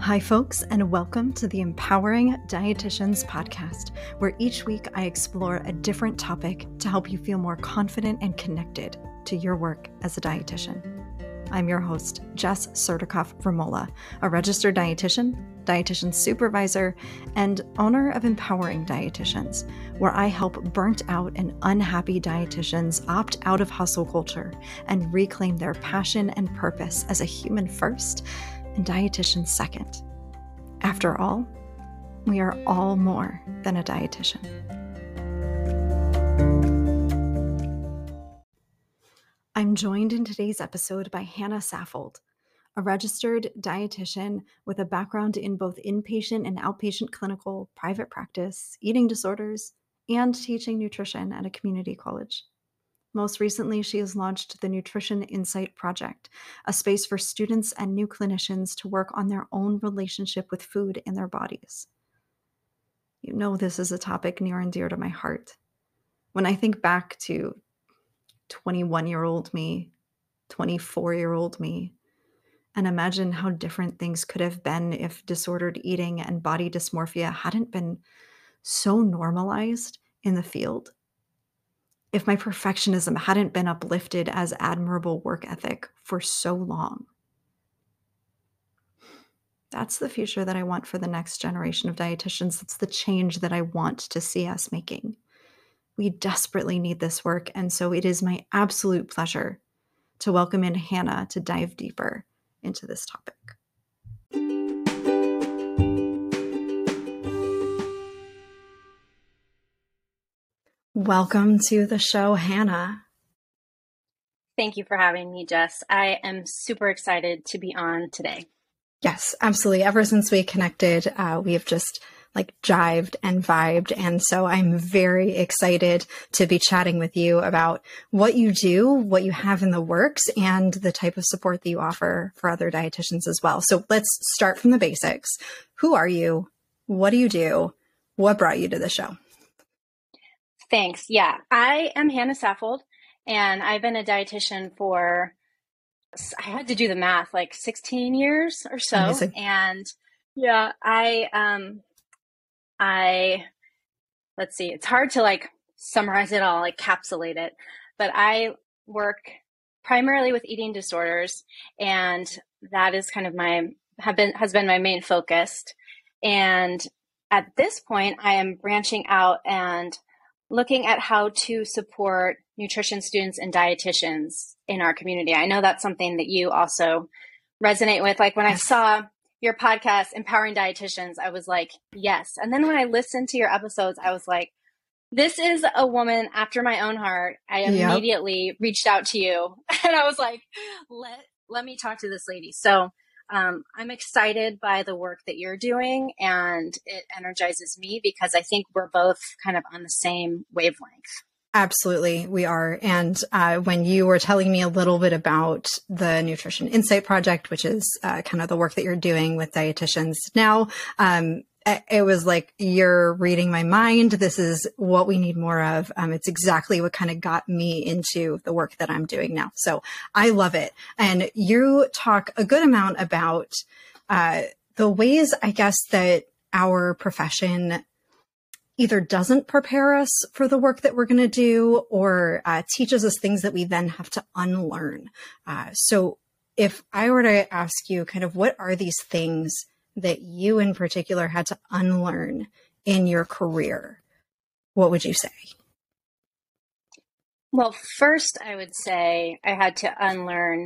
Hi, folks, and welcome to the Empowering Dietitians podcast, where each week I explore a different topic to help you feel more confident and connected to your work as a dietitian. I'm your host, Jess Surdikoff-Vermola, a registered dietitian supervisor, and owner of Empowering Dietitians, where I help burnt out and unhappy dietitians opt out of hustle culture and reclaim their passion and purpose as a human first and dietitian second. After all, we are all more than a dietitian. I'm joined in today's episode by Hannah Saffold, a registered dietitian with a background in both inpatient and outpatient clinical, private practice, eating disorders, and teaching nutrition at a community college. Most recently, she has launched the Nutrition Insight Project, a space for students and new clinicians to work on their own relationship with food in their bodies. You know, this is a topic near and dear to my heart. When I think back to 21-year-old me, 24-year-old me, and imagine how different things could have been if disordered eating and body dysmorphia hadn't been so normalized in the field, if my perfectionism hadn't been uplifted as admirable work ethic for so long. That's the future that I want for the next generation of dietitians. That's the change that I want to see us making. We desperately need this work, and so it is my absolute pleasure to welcome in Hannah to dive deeper into this topic. Welcome to the show, Hannah. Thank you for having me, Jess. I am super excited to be on today. Yes, absolutely. Ever since we connected, we have just jived and vibed. And so I'm very excited to be chatting with you about what you do, what you have in the works, and the type of support that you offer for other dietitians as well. So let's start from the basics. Who are you? What do you do? What brought you to the show? Thanks. Yeah, I am Hannah Saffold, and I've been a dietitian for, I had to do the math, 16 years or so. Amazing. And yeah, let's see, it's hard to summarize it all, encapsulate it, but I work primarily with eating disorders, and that is kind of has been my main focus. And at this point, I am branching out and looking at how to support nutrition students and dietitians in our community. I know that's something that you also resonate with. When I saw your podcast, Empowering Dietitians, I was like, yes. And then when I listened to your episodes, I was like, this is a woman after my own heart. I immediately reached out to you and I was like, let me talk to this lady. So I'm excited by the work that you're doing, and it energizes me because I think we're both kind of on the same wavelength. Absolutely, we are. And when you were telling me a little bit about the Nutrition Insight Project, which is kind of the work that you're doing with dietitians now, it was like you're reading my mind. This is what we need more of. It's exactly what kind of got me into the work that I'm doing now. So I love it. And you talk a good amount about the ways, I guess, that our profession either doesn't prepare us for the work that we're going to do or teaches us things that we then have to unlearn. So if I were to ask you kind of what are these things that you in particular had to unlearn in your career, what would you say? Well, first I would say I had to unlearn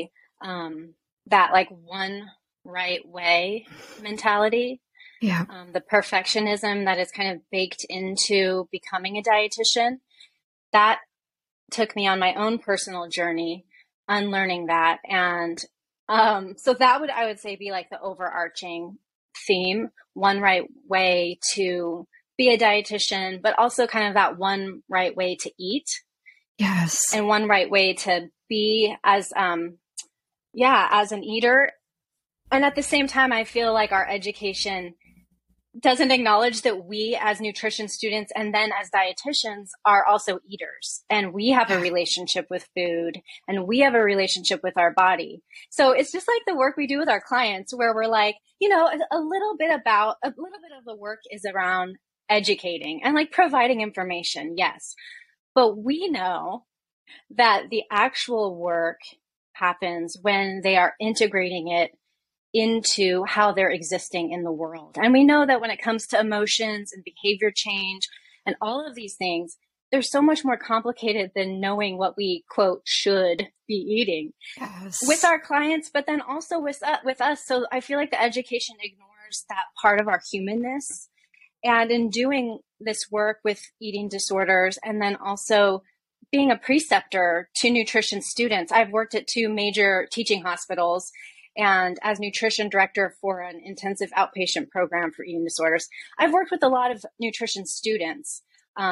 that one right way mentality. Yeah. The perfectionism that is kind of baked into becoming a dietitian. That took me on my own personal journey, unlearning that. And so that would, I would say, be the overarching theme, one right way to be a dietitian, but also kind of that one right way to eat. Yes. And one right way to be as an eater. And at the same time, I feel like our education doesn't acknowledge that we as nutrition students and then as dietitians are also eaters, and we have a relationship with food, and we have a relationship with our body. So it's just like the work we do with our clients, where we're like, a little bit of the work is around educating and like providing information. Yes. But we know that the actual work happens when they are integrating it into how they're existing in the world. And we know that when it comes to emotions and behavior change and all of these things, they're so much more complicated than knowing what we, quote, should be eating with our clients, but then also with us. So I feel like the education ignores that part of our humanness. And in doing this work with eating disorders, and then also being a preceptor to nutrition students, I've worked at 2 major teaching hospitals and as nutrition director for an intensive outpatient program for eating disorders. I've worked with a lot of nutrition students.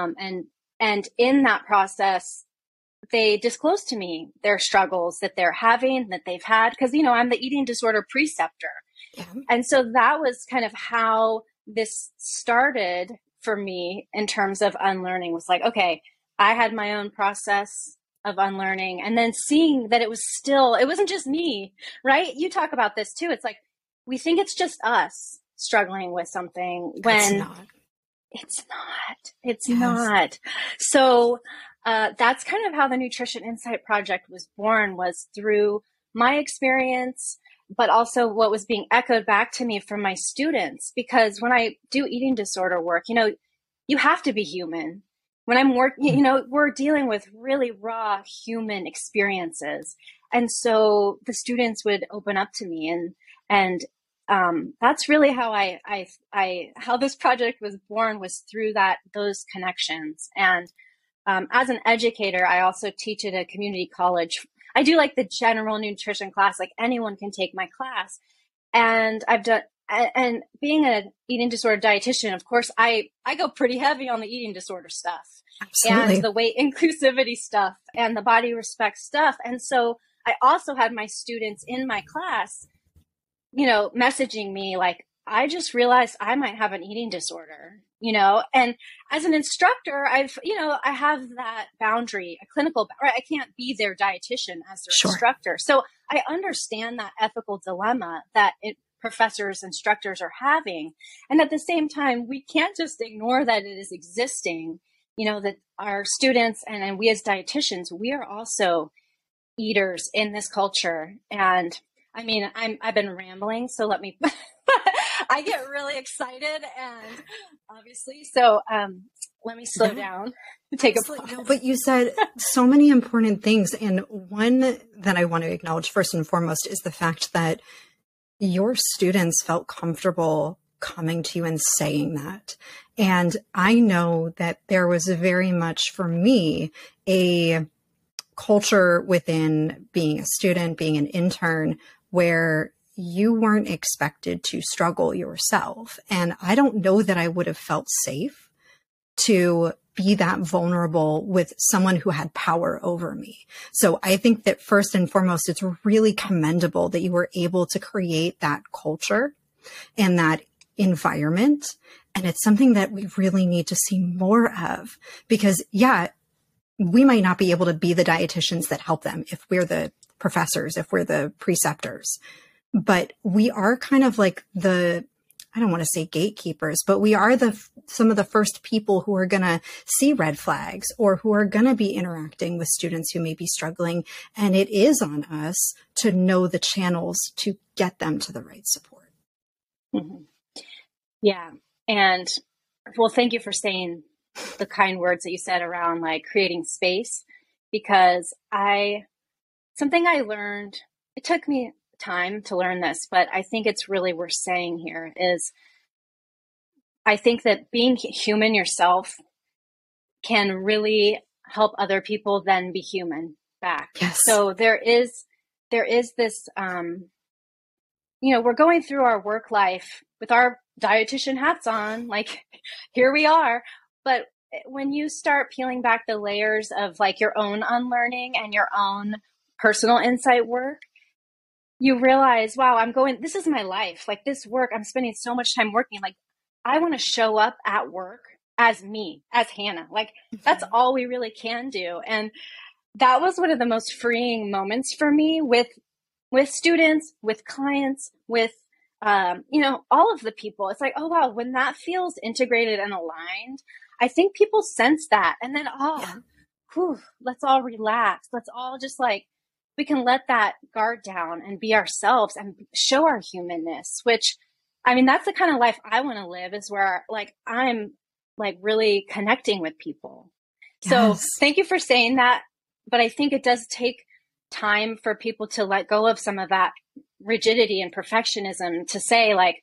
And in that process, they disclose to me their struggles that they're having, that they've had, because, I'm the eating disorder preceptor. Yeah. And so that was kind of how this started for me in terms of unlearning. Was like, okay, I had my own process of unlearning, and then seeing that it wasn't just me, right? You talk about this too. It's like, we think it's just us struggling with something when it's not. It's not. So that's kind of how the Nutrition Insight Project was born, was through my experience, but also what was being echoed back to me from my students. Because when I do eating disorder work, you have to be human. When I'm working, we're dealing with really raw human experiences. And so the students would open up to me, and that's really how how this project was born, was through those connections. And as an educator, I also teach at a community college. I do like the general nutrition class, like anyone can take my class. And and being an eating disorder dietitian, of course, I go pretty heavy on the eating disorder stuff. Absolutely. And the weight inclusivity stuff and the body respect stuff. And so I also had my students in my class, messaging me like, I just realized I might have an eating disorder, and as an instructor, I have that boundary, a clinical, right? I can't be their dietitian as their instructor. So I understand that ethical dilemma that professors, instructors are having. And at the same time, we can't just ignore that it is existing, that our students and we as dietitians, we are also eaters in this culture. And I mean, I've been rambling, so let me, I get really excited, and obviously, so let me slow down, take a pause. No, but you said so many important things. And one that I want to acknowledge first and foremost is the fact that your students felt comfortable coming to you and saying that. And I know that there was very much, for me, a culture within being a student, being an intern, where you weren't expected to struggle yourself. And I don't know that I would have felt safe to be that vulnerable with someone who had power over me. So I think that first and foremost, it's really commendable that you were able to create that culture and that environment. And it's something that we really need to see more of, because we might not be able to be the dietitians that help them if we're the professors, if we're the preceptors, but we are kind of like I don't want to say gatekeepers, but we are some of the first people who are going to see red flags, or who are going to be interacting with students who may be struggling. And it is on us to know the channels to get them to the right support. Mm-hmm. Yeah. And well, thank you for saying the kind words that you said around like creating space, because something I learned, it took me time to learn this, but I think it's really worth saying here, is I think that being human yourself can really help other people then be human back. Yes. So there is this, we're going through our work life with our dietitian hats on, like here we are. But when you start peeling back the layers of like your own unlearning and your own personal insight work, you realize, wow, this is my life. Like this work, I'm spending so much time working. Like I want to show up at work as me, as Hannah. Like that's all we really can do. And that was one of the most freeing moments for me with students, with clients, with all of the people. It's like, oh wow, when that feels integrated and aligned, I think people sense that. And then whew, let's all relax. Let's all just like, we can let that guard down and be ourselves and show our humanness, which I mean, that's the kind of life I want to live, is where like I'm like really connecting with people. So Yes. thank you for saying that. But I think it does take time for people to let go of some of that rigidity and perfectionism to say like,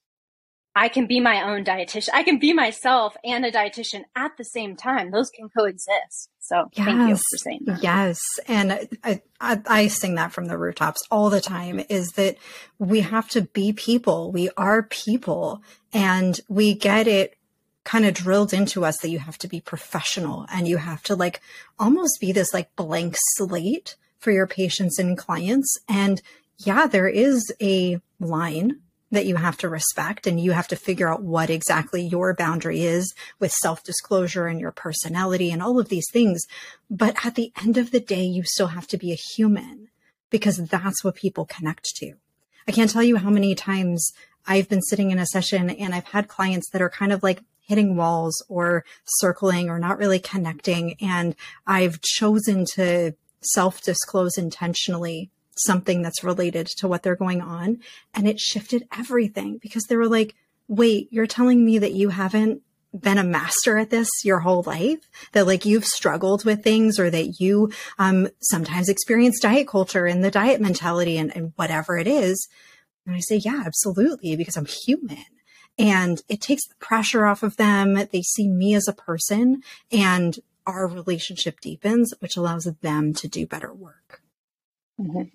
I can be my own dietitian. I can be myself and a dietitian at the same time. Those can coexist. So thank you for saying that. Yes. And I sing that from the rooftops all the time, is that we have to be people. We are people, and we get it kind of drilled into us that you have to be professional and you have to like almost be this like blank slate for your patients and clients. And yeah, there is a line that you have to respect, and you have to figure out what exactly your boundary is with self-disclosure and your personality and all of these things. But at the end of the day, you still have to be a human, because that's what people connect to. I can't tell you how many times I've been sitting in a session and I've had clients that are kind of like hitting walls or circling or not really connecting. And I've chosen to self-disclose intentionally something that's related to what they're going on. And it shifted everything, because they were like, wait, you're telling me that you haven't been a master at this your whole life, that like you've struggled with things, or that you sometimes experience diet culture and the diet mentality and whatever it is. And I say, yeah, absolutely, because I'm human. And it takes the pressure off of them. They see me as a person, and our relationship deepens, which allows them to do better work. Mm-hmm.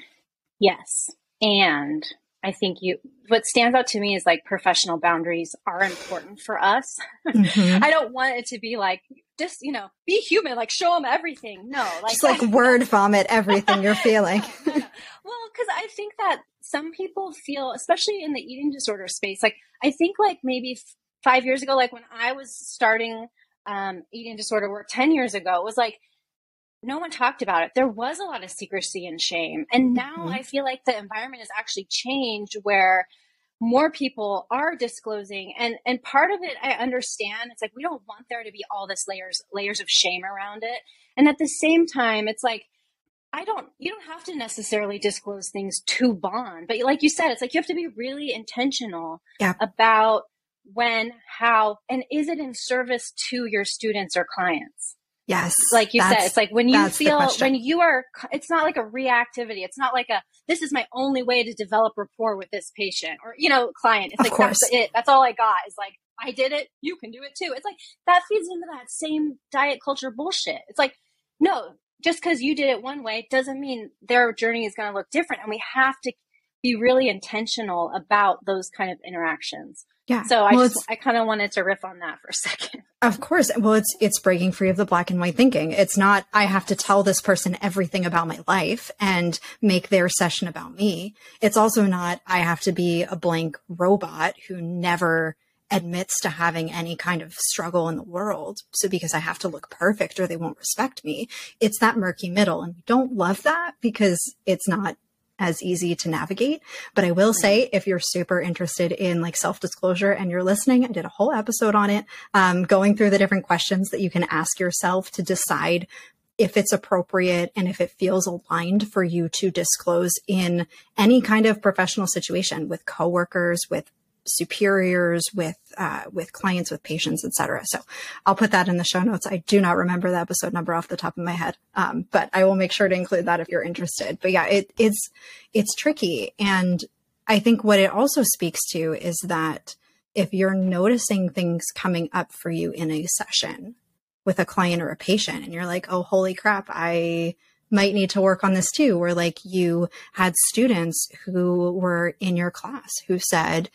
Yes. And I think what stands out to me is like professional boundaries are important for us. Mm-hmm. I don't want it to be like, just, be human, like show them everything. No, like just like word vomit everything you're feeling. Well, because I think that some people feel, especially in the eating disorder space, like I think like maybe 5 years ago, like when I was starting eating disorder work 10 years ago, it was like, no one talked about it. There was a lot of secrecy and shame. And now I feel like the environment has actually changed, where more people are disclosing. And part of it, I understand. It's like, we don't want there to be all this layers of shame around it. And at the same time, it's like, you don't have to necessarily disclose things to bond. But like you said, it's like, you have to be really intentional about when, how, and is it in service to your students or clients? Yes. Like you said, it's like when you feel, when you are, it's not like a reactivity. It's not like this is my only way to develop rapport with this patient or, client. It's like, that's it. That's all I got is like, I did it. You can do it too. It's like, that feeds into that same diet culture bullshit. It's like, no, just because you did it one way doesn't mean their journey is going to look different. And we have to be really intentional about those kind of interactions. Yeah. So I kind of wanted to riff on that for a second. Of course. Well, it's breaking free of the black and white thinking. It's not, I have to tell this person everything about my life and make their session about me. It's also not, I have to be a blank robot who never admits to having any kind of struggle in the world. So because I have to look perfect or they won't respect me, it's that murky middle. And we don't love that because it's not as easy to navigate. But I will say, if you're super interested in like self-disclosure and you're listening, I did a whole episode on it, going through the different questions that you can ask yourself to decide if it's appropriate and if it feels aligned for you to disclose in any kind of professional situation with coworkers, with superiors, with clients, with patients, etc. So I'll put that in the show notes. I do not remember the episode number off the top of my head, but I will make sure to include that if you're interested. But yeah, it's tricky. And I think what it also speaks to is that if you're noticing things coming up for you in a session with a client or a patient, and you're like, oh, holy crap, I might need to work on this too. Or like you had students who were in your class who said,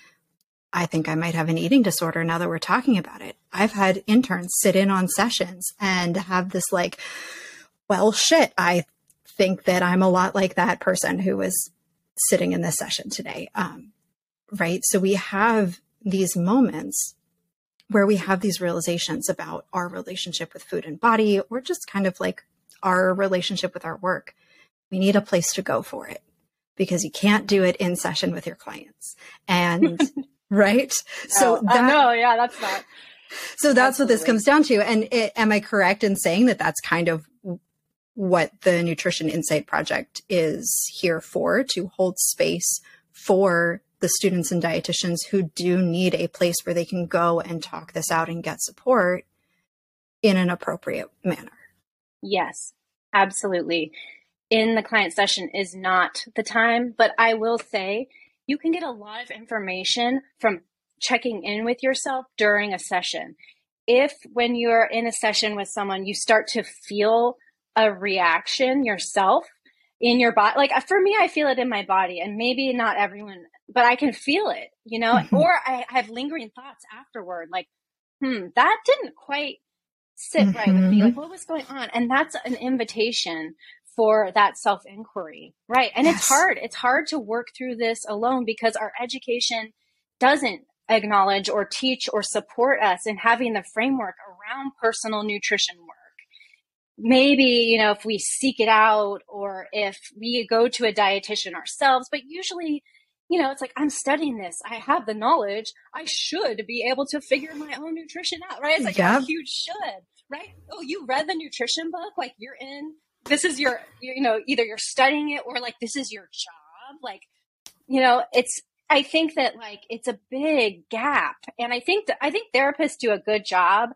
I think I might have an eating disorder now that we're talking about it. I've had interns sit in on sessions and have this like, well, shit, I think that I'm a lot like that person who was sitting in this session today. Right. So we have these moments where we have these realizations about our relationship with food and body, or just kind of like our relationship with our work, we need a place to go for it, because you can't do it in session with your clients. And right. So no, yeah, that's not. So that's what this comes down to. And am I correct in saying that that's kind of what the Nutrition Insight Project is here for, to hold space for the students and dietitians who do need a place where they can go and talk this out and get support in an appropriate manner? Yes, absolutely. In the client session is not the time, but I will say you can get a lot of information from checking in with yourself during a session. If when you're in a session with someone, you start to feel a reaction yourself in your body, like for me, I feel it in my body, and maybe not everyone, but I can feel it, you know, or I have lingering thoughts afterward, like, that didn't quite sit right with me. Like, what was going on? And that's an invitation for that self-inquiry, right? And Yes. it's hard. It's hard to work through this alone, because our education doesn't acknowledge or teach or support us in having the framework around personal nutrition work. Maybe, you know, if we seek it out, or if we go to a dietitian ourselves, but usually, you know, it's like, I'm studying this, I have the knowledge, I should be able to figure my own nutrition out, right? It's like a huge should, right? Oh, you read the nutrition book, like you're in, this is your, you know, either you're studying it or like this is your job. Like, you know, I think that like it's a big gap. And I think therapists do a good job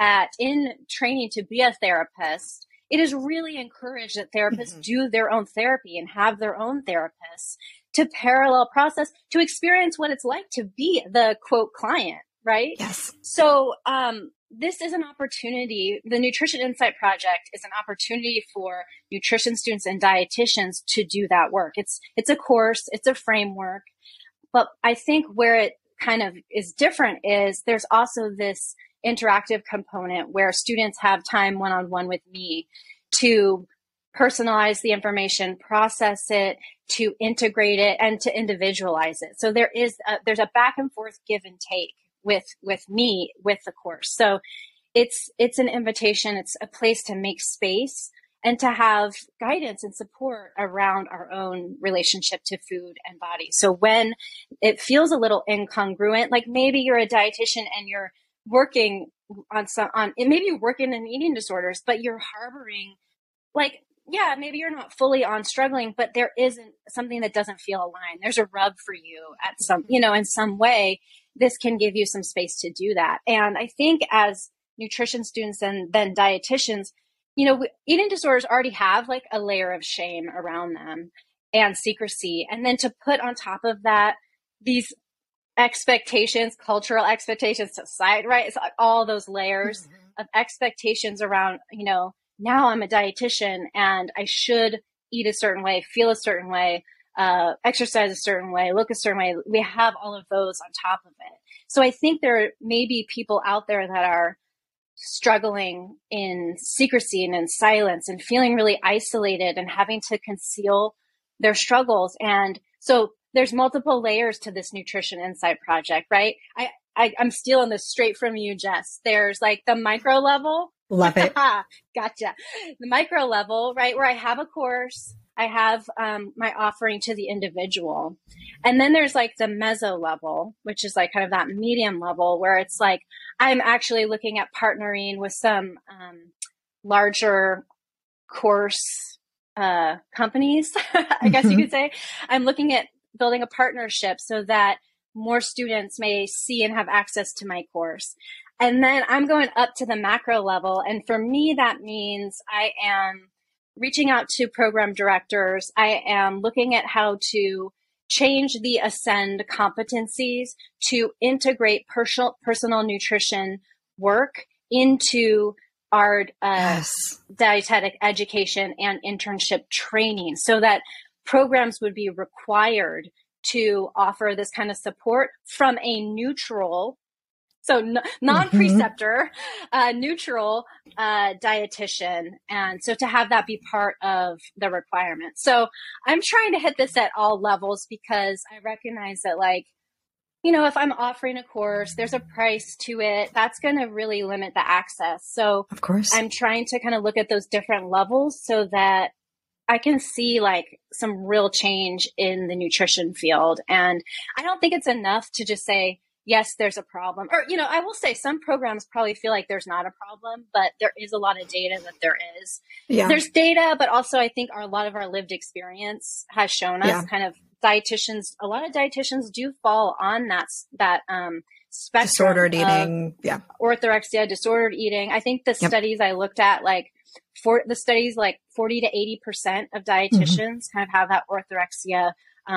in training to be a therapist. It is really encouraged that therapists do their own therapy and have their own therapists to parallel process, to experience what it's like to be the quote client, right? Yes. So this is an opportunity. The Nutrition Insight Project is an opportunity for nutrition students and dietitians to do that work. It's a course, it's a framework, but I think where it kind of is different is there's also this interactive component where students have time one-on-one with me to personalize the information, process it, to integrate it, and to individualize it. So there's a back and forth give and take with me with the course. So it's an invitation. It's a place to make space and to have guidance and support around our own relationship to food and body. So when it feels a little incongruent, like maybe you're a dietitian and you're working maybe you're working in eating disorders, but you're harboring, like, yeah, maybe you're not fully on struggling, but there isn't something that doesn't feel aligned. There's a rub for you at some, you know, in some way. This can give you some space to do that. And I think as nutrition students and then dietitians, you know, eating disorders already have like a layer of shame around them and secrecy. And then to put on top of that, these expectations, cultural expectations, society, right? It's like all those layers of expectations around, you know, now I'm a dietitian and I should eat a certain way, feel a certain way, exercise a certain way, look a certain way. We have all of those on top of it. So I think there may be people out there that are struggling in secrecy and in silence and feeling really isolated and having to conceal their struggles. And so there's multiple layers to this Nutrition Insight Project, right? I'm stealing this straight from you, Jess. There's like the micro level. Love it. Gotcha. The micro level, right? Where I have a course, I have my offering to the individual. And then there's like the meso level, which is like kind of that medium level where it's like, I'm actually looking at partnering with some larger course companies, I guess you could say. I'm looking at building a partnership so that more students may see and have access to my course. And then I'm going up to the macro level. And for me, that means I am reaching out to program directors. I am looking at how to change the Ascend competencies to integrate personal nutrition work into our dietetic education and internship training so that programs would be required to offer this kind of support from a neutral, so non-preceptor, neutral dietitian. And so to have that be part of the requirement. So I'm trying to hit this at all levels because I recognize that like if I'm offering a course, there's a price to it. That's going to really limit the access. So Of course. I'm trying to kind of look at those different levels so that I can see like some real change in the nutrition field. And I don't think it's enough to just say, yes, there's a problem. Or, I will say some programs probably feel like there's not a problem, but there is a lot of data that there is. Yeah. There's data, but also I think a lot of our lived experience has shown us kind of dietitians, a lot of dietitians do fall on that spectrum. Disordered eating. Yeah. Orthorexia, disordered eating. I think the studies I looked at, like 40 to 80% of dietitians kind of have that orthorexia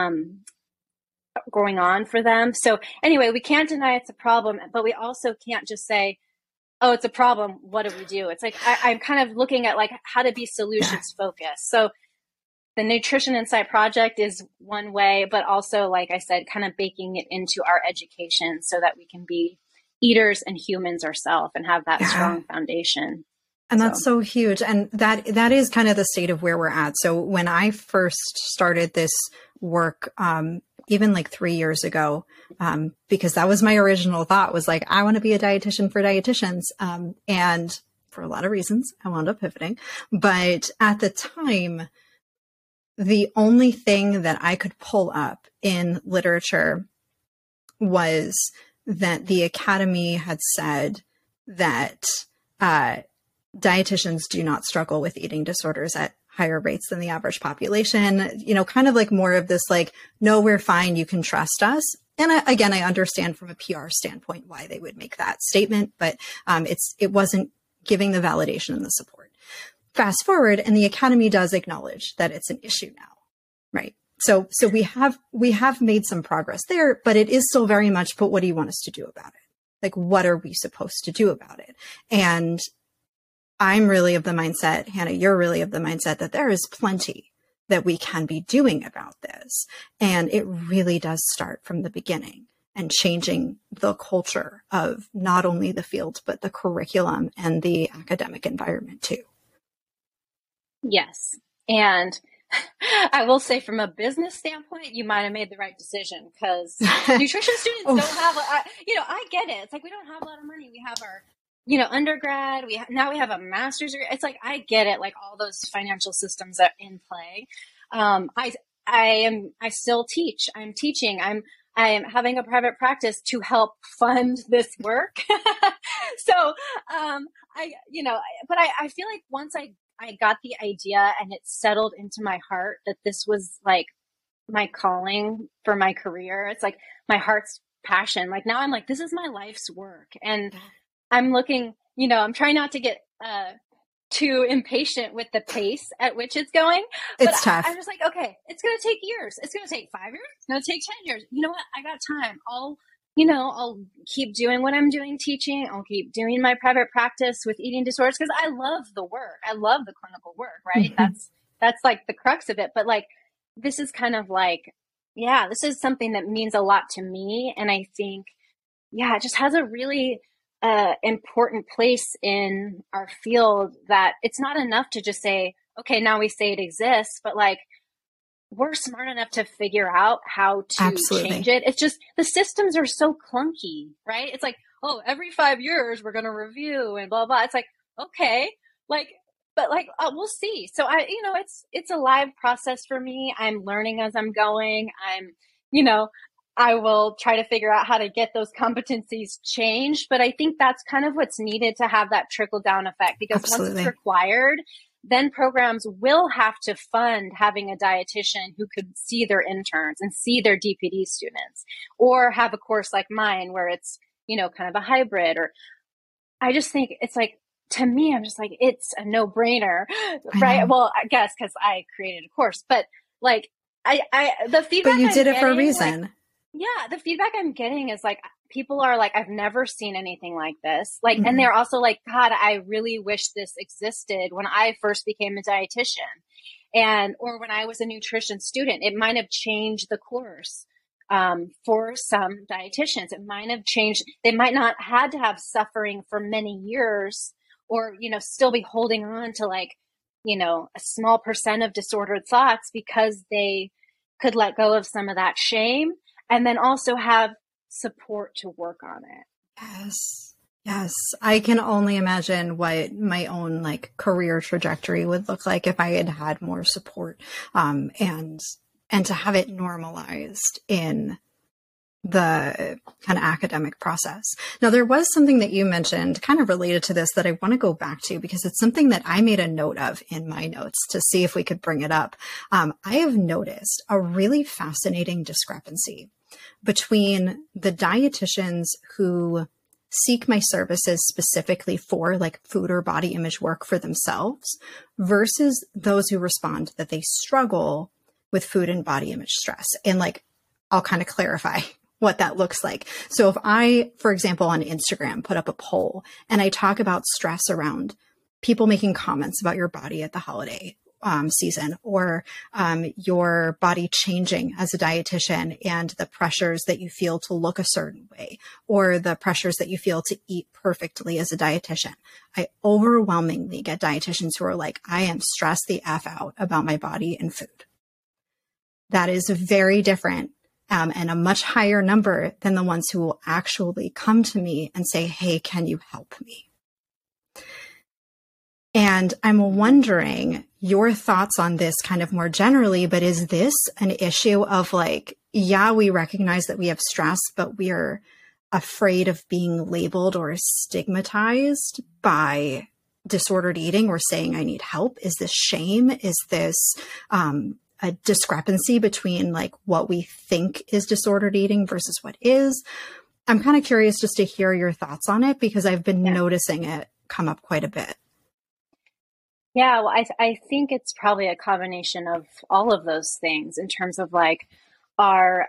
going on for them. So anyway, we can't deny it's a problem, but we also can't just say, oh, it's a problem. What do we do? It's like, I'm kind of looking at like how to be solutions focused. So the Nutrition Insight Project is one way, but also, like I said, kind of baking it into our education so that we can be eaters and humans ourselves and have that strong foundation. And that's so huge. And that is kind of the state of where we're at. So when I first started this work, even like 3 years ago, because that was my original thought, was like, I want to be a dietitian for dietitians. And for a lot of reasons, I wound up pivoting. But at the time, the only thing that I could pull up in literature was that the Academy had said that dietitians do not struggle with eating disorders at higher rates than the average population, kind of like more of this, like, no, we're fine. You can trust us. And I understand from a PR standpoint why they would make that statement, but it wasn't giving the validation and the support. Fast forward, and the Academy does acknowledge that it's an issue now, right? So we have made some progress there, but it is still very much, but what do you want us to do about it? Like, what are we supposed to do about it? And I'm really of the mindset, Hannah, you're really of the mindset that there is plenty that we can be doing about this. And it really does start from the beginning and changing the culture of not only the field, but the curriculum and the academic environment too. Yes. And I will say from a business standpoint, you might have made the right decision because nutrition students don't have, I get it. It's like, we don't have a lot of money. We have our, undergrad, now we have a master's degree. It's like, I get it. Like all those financial systems are in play. I still teach. I'm teaching. I am having a private practice to help fund this work. So, but I feel like once I got the idea and it settled into my heart that this was like my calling for my career. It's like my heart's passion. Like now I'm like, this is my life's work. And I'm looking, I'm trying not to get too impatient with the pace at which it's going. But it's tough. I'm just like, okay, it's going to take years. It's going to take 5 years. It's going to take 10 years. You know what? I got time. I'll keep doing what I'm doing teaching. I'll keep doing my private practice with eating disorders because I love the work. I love the clinical work, right? That's like the crux of it. But like, this is kind of like, this is something that means a lot to me. And I think, it just has a really important place in our field that it's not enough to just say, okay, now we say it exists, but like, we're smart enough to figure out how to change it. It's just the systems are so clunky, right? It's like, oh, every 5 years we're going to review and blah, blah. It's like, okay, like, but like, we'll see. So it's a live process for me. I'm learning as I'm going. I will try to figure out how to get those competencies changed. But I think that's kind of what's needed to have that trickle down effect because once it's required, then programs will have to fund having a dietitian who could see their interns and see their DPD students, or have a course like mine where it's, kind of a hybrid. Or I just think it's like, to me, I'm just like, it's a no brainer, right? Well, I guess because I created a course, but like the feedback. But you did it for a reason. Like, the feedback I'm getting is like, people are like, I've never seen anything like this. Like, and they're also like, God, I really wish this existed when I first became a dietitian or when I was a nutrition student. It might have changed the course for some dietitians. It might have changed. They might not had to have suffering for many years or, still be holding on to like, a small percent of disordered thoughts because they could let go of some of that shame and then also have support to work on it. Yes. Yes. I can only imagine what my own like career trajectory would look like if I had had more support, and to have it normalized in the kind of academic process. Now, there was something that you mentioned kind of related to this that I want to go back to because it's something that I made a note of in my notes to see if we could bring it up. I have noticed a really fascinating discrepancy between the dietitians who seek my services specifically for like food or body image work for themselves versus those who respond that they struggle with food and body image stress. And like, I'll kind of clarify what that looks like. So if I, for example, on Instagram, put up a poll and I talk about stress around people making comments about your body at the holiday season, or your body changing as a dietitian and the pressures that you feel to look a certain way, or the pressures that you feel to eat perfectly as a dietitian, I overwhelmingly get dietitians who are like, I am stressed the F out about my body and food. That is very different. And a much higher number than the ones who will actually come to me and say, hey, can you help me? And I'm wondering your thoughts on this kind of more generally, but is this an issue of like, yeah, we recognize that we have stress, but we are afraid of being labeled or stigmatized by disordered eating or saying I need help? Is this shame? Is this a discrepancy between like what we think is disordered eating versus what is? I'm kind of curious just to hear your thoughts on it because I've been noticing it come up quite a bit. Yeah, well, I think it's probably a combination of all of those things in terms of like our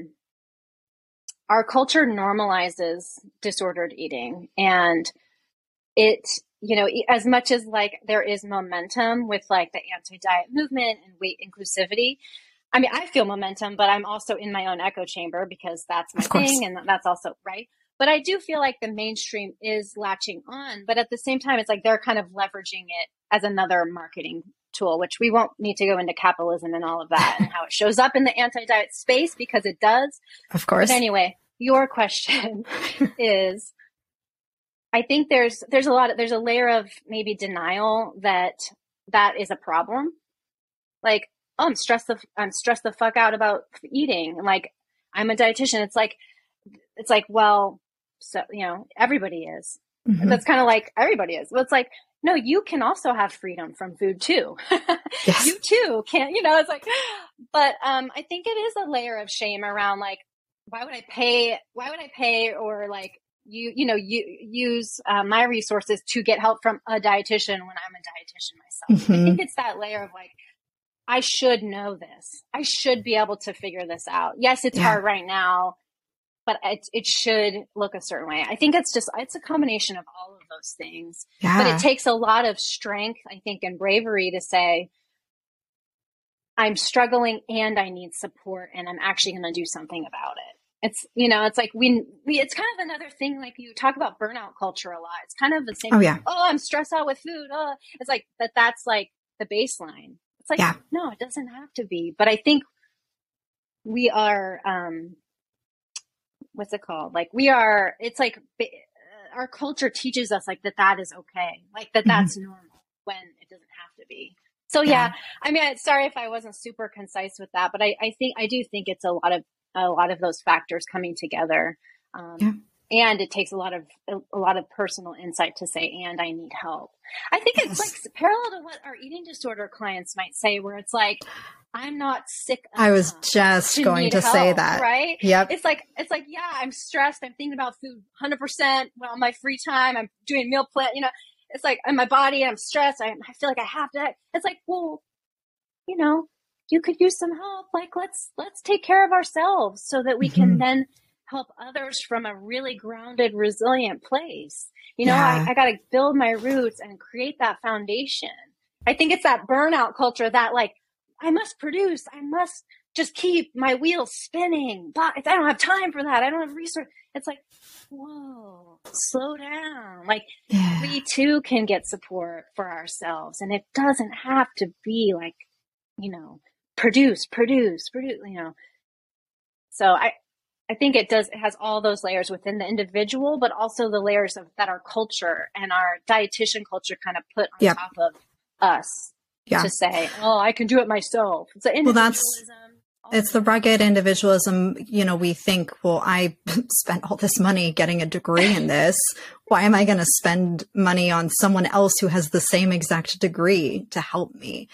our culture normalizes disordered eating, and it, you know, as much as like there is momentum with like the anti-diet movement and weight inclusivity. I mean, I feel momentum, but I'm also in my own echo chamber because that's my thing, and that's also right. But I do feel like the mainstream is latching on, but at the same time, it's like they're kind of leveraging it as another marketing tool, which we won't need to go into capitalism and all of that and how it shows up in the anti-diet space because it does. Of course. But anyway, your question is, I think there's a layer of maybe denial that is a problem. Like, oh, I'm stressed the fuck out about eating. And like, I'm a dietitian. It's like, well, so, you know, everybody is. Mm-hmm. That's kind of like everybody is. Well, it's like, no, you can also have freedom from food too. Yes. You too can, you know, it's like, but I think it is a layer of shame around like, why would I pay or like, you use my resources to get help from a dietitian when I'm a dietitian myself. Mm-hmm. I think it's that layer of like, I should know this. I should be able to figure this out. Yes, it's hard right now, but it should look a certain way. I think it's a combination of all of those things. Yeah. But it takes a lot of strength, I think, and bravery to say, I'm struggling and I need support and I'm actually going to do something about it. It's, you know, it's like it's kind of another thing. Like you talk about burnout culture a lot. It's kind of the same. Oh, yeah. Oh, I'm stressed out with food. Oh, it's like that's like the baseline. It's like, no, it doesn't have to be. But I think we are, what's it called? Like it's like our culture teaches us like that is okay. Like that's normal when it doesn't have to be. So yeah, I mean, sorry if I wasn't super concise with that, but I do think it's a lot of those factors coming together. And it takes a lot of personal insight to say, and I need help. I think it's like parallel to what our eating disorder clients might say, where it's like, I'm not sick enough. I was just going to say that. Right? Yep. It's like, yeah, I'm stressed. I'm thinking about food 100% on my free time. I'm doing meal plan, you know, it's like in my body, I'm stressed. I feel like I have to. It's like, well, you know, you could use some help. Like, let's take care of ourselves so that we can then help others from a really grounded, resilient place. You know, I got to build my roots and create that foundation. I think it's that burnout culture that like, I must produce. I must just keep my wheels spinning. But if I don't have time for that, I don't have resources. It's like, whoa, slow down. Like we too can get support for ourselves. And it doesn't have to be like, you know, produce, you know. So I I think it does, it has all those layers within the individual, but also the layers of that our culture and our dietitian culture kind of put on Yep. top of us Yeah. to say, oh, I can do it myself. It's the individualism. It's the rugged individualism. We think, well, I spent all this money getting a degree in this. Why am I going to spend money on someone else who has the same exact degree to help me?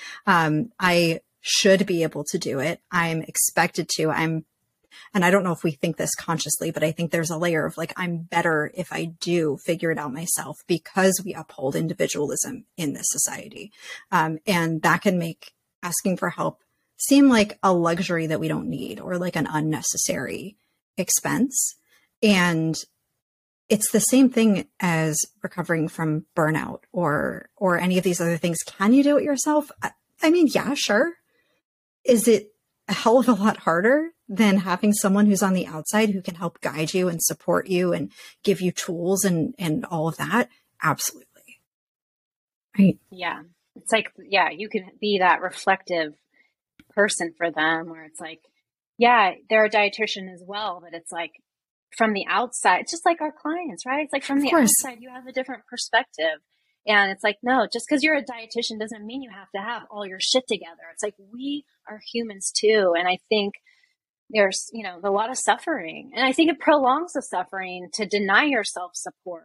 I should be able to do it. I'm expected to. And I don't know if we think this consciously, but I think there's a layer of like, I'm better if I do figure it out myself because we uphold individualism in this society. And that can make asking for help seem like a luxury that we don't need or like an unnecessary expense. And it's the same thing as recovering from burnout or any of these other things. Can you do it yourself? I mean, yeah, sure. Is it a hell of a lot harder than having someone who's on the outside who can help guide you and support you and give you tools and all of that? Absolutely. Right. Yeah. It's like, yeah, you can be that reflective person for them where it's like, yeah, they're a dietitian as well, but it's like from the outside, it's just like our clients, right? It's like from the outside, you have a different perspective. And it's like, no, just because you're a dietitian doesn't mean you have to have all your shit together. It's like, we are humans too. And I think there's, a lot of suffering. And I think it prolongs the suffering to deny yourself support.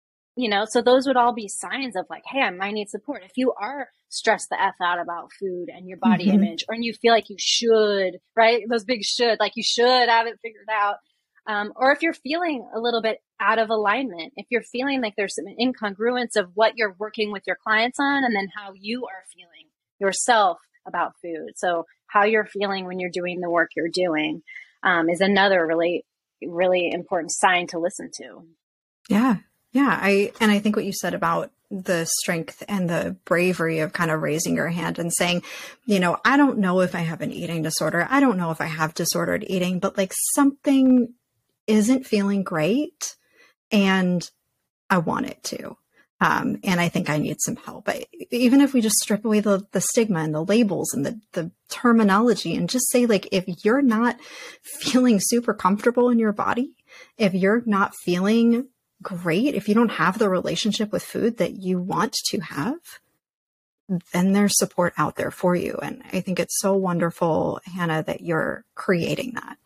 So those would all be signs of like, hey, I might need support. If you are stressed the F out about food and your body image, or you feel like you should, right? Those big should, like you should have it figured out. Or if you're feeling a little bit out of alignment, if you're feeling like there's some incongruence of what you're working with your clients on and then how you are feeling yourself about food. So how you're feeling when you're doing the work you're doing is another really, really important sign to listen to. Yeah. Yeah. I think what you said about the strength and the bravery of kind of raising your hand and saying, I don't know if I have an eating disorder. I don't know if I have disordered eating, but like something isn't feeling great and I want it to. And I think I need some help. Even if we just strip away the stigma and the labels and the terminology and just say, like, if you're not feeling super comfortable in your body, if you're not feeling great, if you don't have the relationship with food that you want to have, then there's support out there for you. And I think it's so wonderful, Hannah, that you're creating that.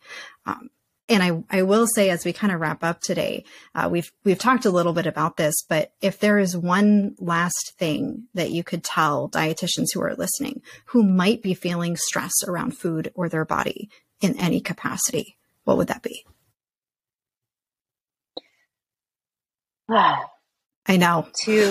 And I will say, as we kind of wrap up today, we've talked a little bit about this, but if there is one last thing that you could tell dietitians who are listening, who might be feeling stress around food or their body in any capacity, what would that be? I know.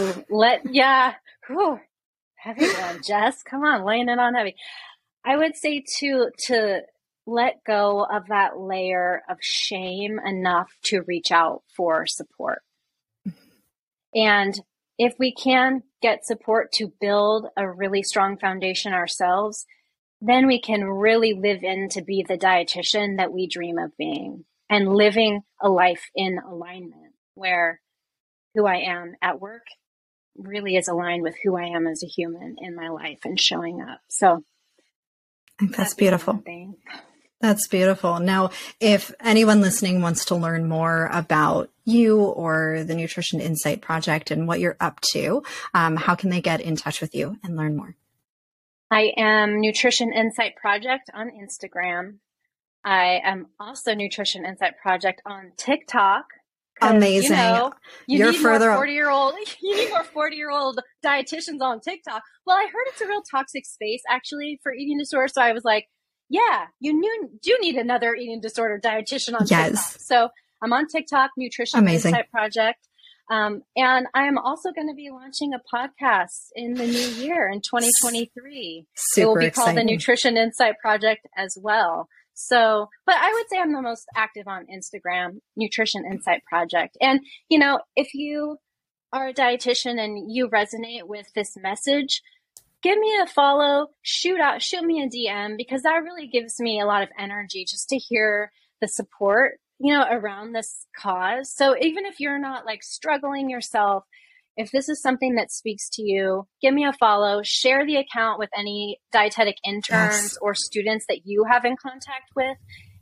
Heavy one, Jess. Come on, laying it on heavy. I would say to let go of that layer of shame enough to reach out for support. And if we can get support to build a really strong foundation ourselves, then we can really live in to be the dietitian that we dream of being and living a life in alignment where who I am at work really is aligned with who I am as a human in my life and showing up. So I think that's beautiful. That's beautiful. Now, if anyone listening wants to learn more about you or the Nutrition Insight Project and what you're up to, how can they get in touch with you and learn more? I am Nutrition Insight Project on Instagram. I am also Nutrition Insight Project on TikTok. Amazing. You need more 40-year-old dietitians on TikTok. Well, I heard it's a real toxic space actually for eating disorders. So I was like, yeah, do need another eating disorder dietitian on TikTok. So I'm on TikTok, Nutrition Insight Project. And I'm also going to be launching a podcast in the new year in 2023. It will be called the Nutrition Insight Project as well. So, but I would say I'm the most active on Instagram, Nutrition Insight Project. And, if you are a dietitian and you resonate with this message, give me a follow, shoot me a DM, because that really gives me a lot of energy just to hear the support, around this cause. So even if you're not like struggling yourself, if this is something that speaks to you, give me a follow, share the account with any dietetic interns or students that you have in contact with.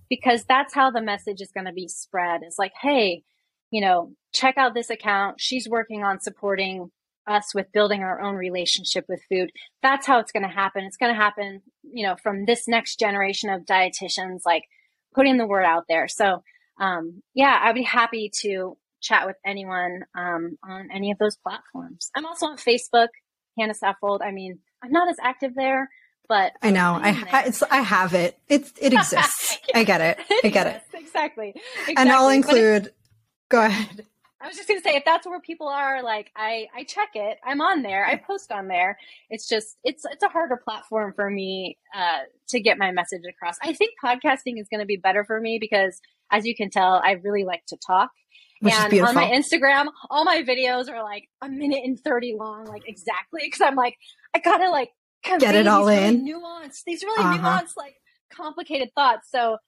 because that's how the message is going to be spread. It's like, hey, check out this account. She's working on supporting us with building our own relationship with food. That's how it's going to happen. It's going to happen, from this next generation of dietitians, like putting the word out there. So, I'd be happy to chat with anyone on any of those platforms. I'm also on Facebook, Hannah Saffold. I mean, I'm not as active there, but I know I have it. It exists. I get it. I get it. Exactly. And I'll include. Go ahead. I was just going to say, if that's where people are, like I check it. I'm on there. I post on there. It's just it's a harder platform for me to get my message across. I think podcasting is going to be better for me because, as you can tell, I really like to talk. Which and is beautiful. On my Instagram, all my videos are like 1:30 long, like exactly, because I'm like, I gotta like get it all in. These really nuanced, like complicated thoughts. So,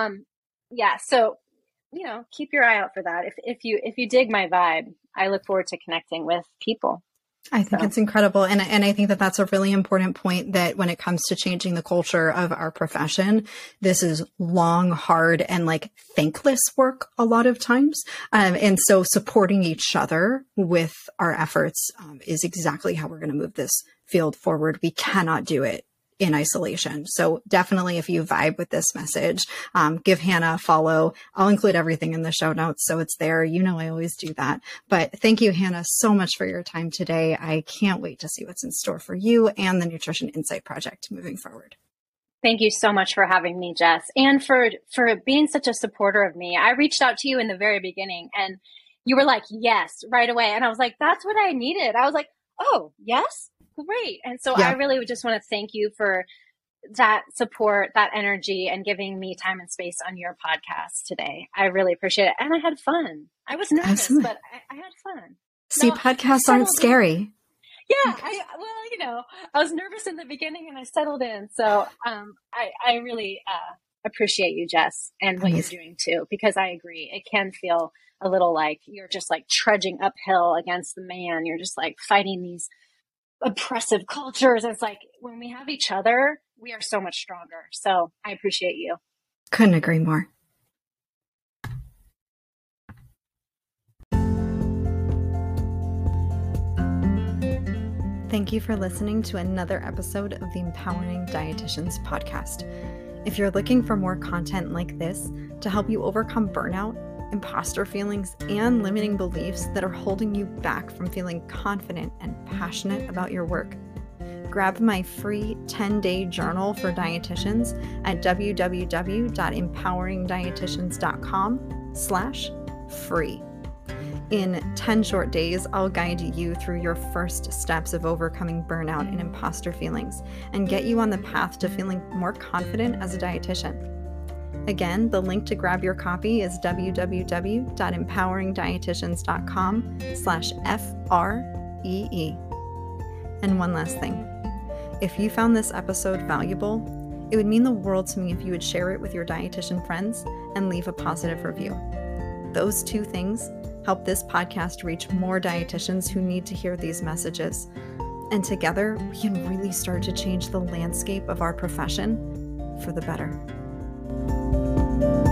so keep your eye out for that. If you dig my vibe, I look forward to connecting with people. I think it's incredible. And I think that that's a really important point, that when it comes to changing the culture of our profession, this is long, hard, and like thankless work a lot of times. And so supporting each other with our efforts is exactly how we're going to move this field forward. We cannot do it in isolation. So definitely, if you vibe with this message, give Hannah a follow. I'll include everything in the show notes, so it's there. I always do that. But thank you, Hannah, so much for your time today. I can't wait to see what's in store for you and the Nutrition Insight Project moving forward. Thank you so much for having me, Jess, and for being such a supporter of me. I reached out to you in the very beginning, and you were like, yes, right away. And I was like, that's what I needed. I was like, oh, yes? Great. And so I really would just want to thank you for that support, that energy, and giving me time and space on your podcast today. I really appreciate it. And I had fun. I was nervous, Absolutely. But I had fun. See, podcasts aren't scary. Yeah. I was nervous in the beginning and I settled in. So I really appreciate you, Jess, and what you're doing too, because I agree. It can feel a little like you're just like trudging uphill against the man. You're just like fighting these oppressive cultures. It's like when we have each other, we are so much stronger. So I appreciate you. Couldn't agree more. Thank you for listening to another episode of the Empowering Dietitians podcast. If you're looking for more content like this to help you overcome burnout, imposter feelings, and limiting beliefs that are holding you back from feeling confident and passionate about your work, grab my free 10-day journal for dietitians at www.empoweringdietitians.com/free. In 10 short days, I'll guide you through your first steps of overcoming burnout and imposter feelings and get you on the path to feeling more confident as a dietitian. Again, the link to grab your copy is www.empoweringdietitians.com/FREE. And one last thing. If you found this episode valuable, it would mean the world to me if you would share it with your dietitian friends and leave a positive review. Those two things help this podcast reach more dietitians who need to hear these messages. And together, we can really start to change the landscape of our profession for the better.